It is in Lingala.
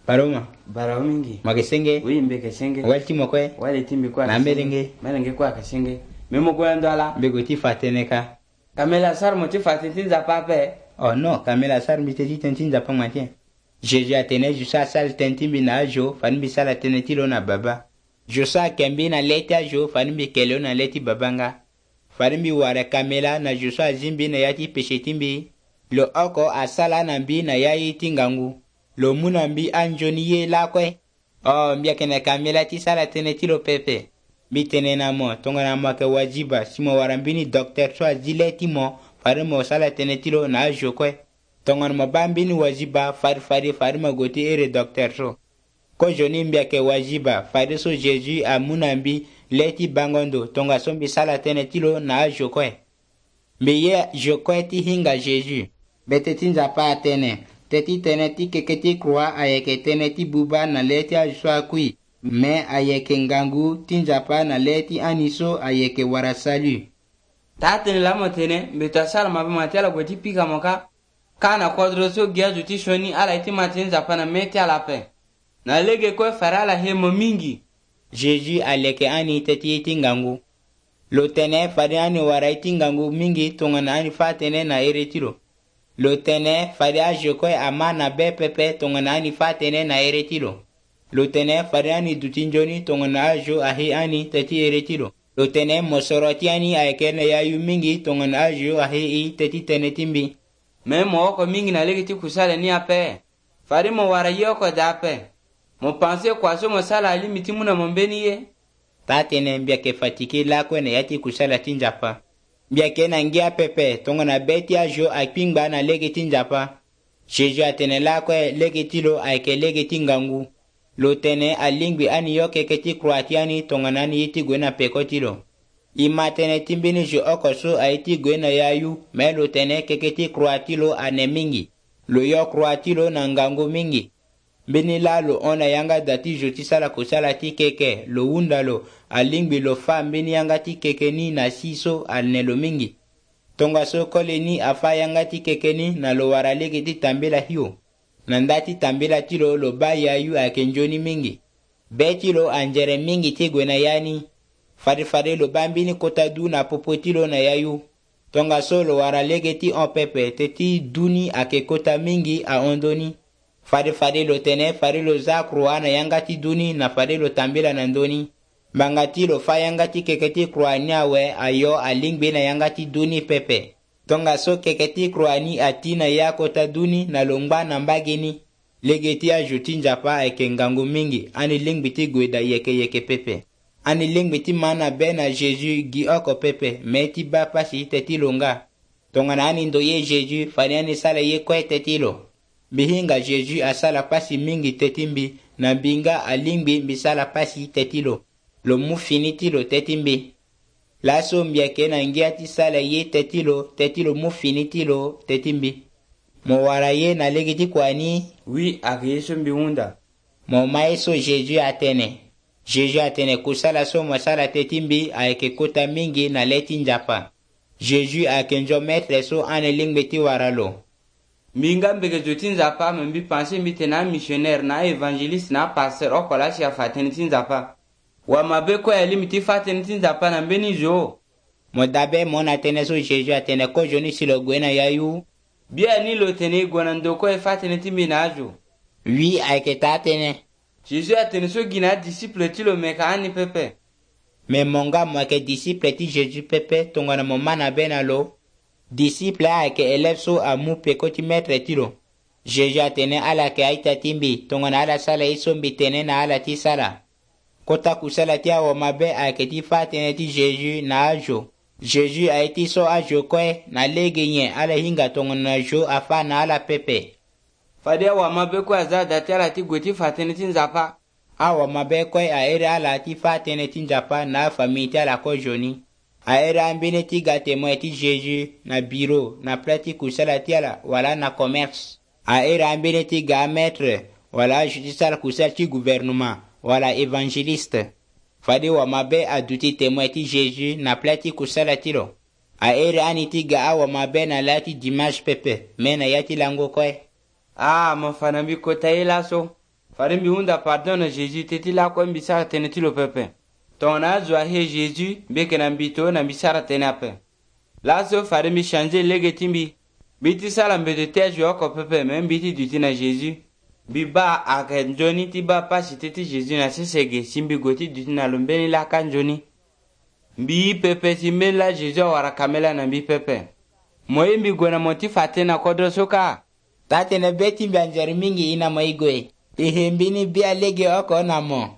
Paroma. Bara mingi. Makesenge. Oui mbeke senge. Walti mokwe. Wale timbi kwa. Na melenge. Melenge kwa kasenge. Memo kwa ndala. Mbego ti fateneka. Kamela sar mo ti fatentinza pape. Oh non, Kamela sar mi te di tentinza pa matien. Jésus a tene jusa sal tentimbi na ajo, fanimbi sala tene tilo na baba. Josa kembi na leti ajo, fanimbi keleo na leti babanga. Fanimbi ware Kamela na Josa zimbi na yati peshetimbi. Lo oko asala na mbi na yayi tingangu. Lo muna mbi anjoni ye lakwe. Oh, mbia kene Kamela ti sala tene tilo pepe. Mbi tene na mo, tonga na mo ke wajiba. Simo warambini dokter so azile ti mo, farimo sala tene tilo na ajo kwe. Tonga na bambini wajiba, farima goti ere dokter so. Ko joni mbia ke wajiba, fari so Jésus a muna mbi leti bangondo, tonga so mbi sala tene tilo na ajo kwe. Mbi ye jo kwe ti hinga Jésus. Bete tinza pa atene. Teti tene ti keketi krua ayeke tene ti buba na leti ajuswa kui. Me ayeke ngangu tinza pa na leti aniso ayeke wara salu. Ta tene la mo tene, mbeta sala mabe matela goti pika moka. Kana kodro so giazu ti shoni ala iti matinza pa na meti ala pe. Na lege kwe farala hemo mingi. Jésus aleke ani teti iti ngangu. Lo tene fari ani wara iti ngangu mingi tongana ani fa tene na eretiro. Lo tene fari ajokwe ama na be pepe tongana ani fa tene na eretiro. Lo tene fari ani dutinjoni tongana ajo ahi ani teti eretiro. Lo tene mosoroti ani aikene yayu mingi tongana ajo ahi i teti tene timbi. Me mo oko mingi na lege ti kusale ni ape. Fari mo wara yoko da ape. Mo pense kwa so mo sala alimiti muna mombeni ye. Ta tene mbia ke fatike lakwe na yati kusala tinjapa. Mbia ke na ngia pepe tongana beti ajo akpingba na lege tinjapa. Jésus atene lakwe lege tilo aike lege tingangu. Lo tene alingbi ani yoke keti kroatiani tonganani iti gwena peko tilo. Ima tene timbini jo okoso aiti gwena yayu, me lo tene keketi kroatilo ane mingi. Lo yo kroatilo na ngangu mingi. Bini la lo ona yanga dati jo tisala kusala ti keke, lo wunda lo, alingbi lo fa mbini yanga ti keke ni na siso ane lo mingi. Tonga so kole ni afa yanga ti keke ni na lo waralege ti tambila hiyo. Nandati tambila tilo lo ba yayu akenjoni mingi. Betilo anjere mingi ti gwena yani. Fari lo bambini kota du na popotilo na yayu. Tonga so lo waralege ti on pepe te ti duni ake kota mingi a ondoni. Fari lo tene fari lo zakrua na yanga ti duni na fari lo tambila na ndoni. Bangati lo fa yanga ti keketi kruani awe ayo alingbe na yanga ti duni pepe. Tonga so keketi kruani atina ya kota duni na longba na mbagini. Legeti a juti njapa eke ngangu mingi ani lingbiti gweda yeke pepe. Ani lingbiti mana be na Jésus gi oko pepe meti ba pasi teti longa. Tonga na ani ndoye Jésus fani ani sala ye kwe tetilo. Bihinga Jésus asala pasi mingi tetimbi na binga alingbi bisala pasi tetilo. Lo mu finitilo tetimbi. Laso mbiake na ngia ti sala ye tetilo mu finitilo tetimbi. Mo wara ye na legiti kwani. Oui, ake yeso mbi unda. Mo maeso Jésus atene. Jésus atene kusala so mo sala tetimbi aeke kota mingi na leti njapa. Jésus akenjo metre so ane lingbeti waralo. Minga mbeke joti nzapa mbi pense mbi tena missionnaire na evangeliste na pasteur okola shi afateni tinzapa. Wa mabe ko elimiti fateni tinzapa na mbeni jo. Mo dabe mona tene so Jésus atene ko joni silo gwena yayu. Bia ni lo tene gwana ndoko e fateni timbi na ajo. Oui, aike ta tene. Jésus atene so gina disciple tilo meka ani pepe. Me monga mwake disciple ti Jésus pepe tongana mo mana bena lo. Disciple aike elef so amu peko ti metre tilo. Jésus atene ala ke aita timbi tongana ala sala iso mbi tene na ala ti sala. Kota kusala ti awo mabe aike ti fatene ti Jésus na ajo. Jésus a iti so ajo kwe na lege nye ala hinga tongana jo afa na ala pepe. Fadi awa mabe kwe aza dati ala ti gweti fatene ti nzapa. Awa mabe kwe a ere ala ti fatene ti nzapa na famiti ala ko joni. A ere ambine ti gate mwe ti Jésus na biro na plati kusala ti ala wala na commerce. A ere ambine ti ga maître wala jutisala kusala ti gouvernement wala évangéliste. Fadi wa mabe aduti temwe ti Jésus na plati kusala tilo. A ere aniti ga awa mabe na lati dimanche pepe mena yati lango kwe. Mafana mbi kota ila so. fari mbi hunda pardon na Jésus teti la ko mbi sara tene tilo pepe ton na zo he Jésus beke na mbito na mbi sara tene ape la so fari mbi changer lege timbi biti sala mbe de teju oko pepe men biti duti na Jésus bi ba aken joni ti ba pasi teti Jésus na sesege simbi goti duti na lombeni la kan joni mbi pepe ti mela Jésus wara kamela na mbi pepe moye mbi gona moti fatena kodro soka tatene beti mbi anjari mingi ina moigwe ihembini bia lege oko na mo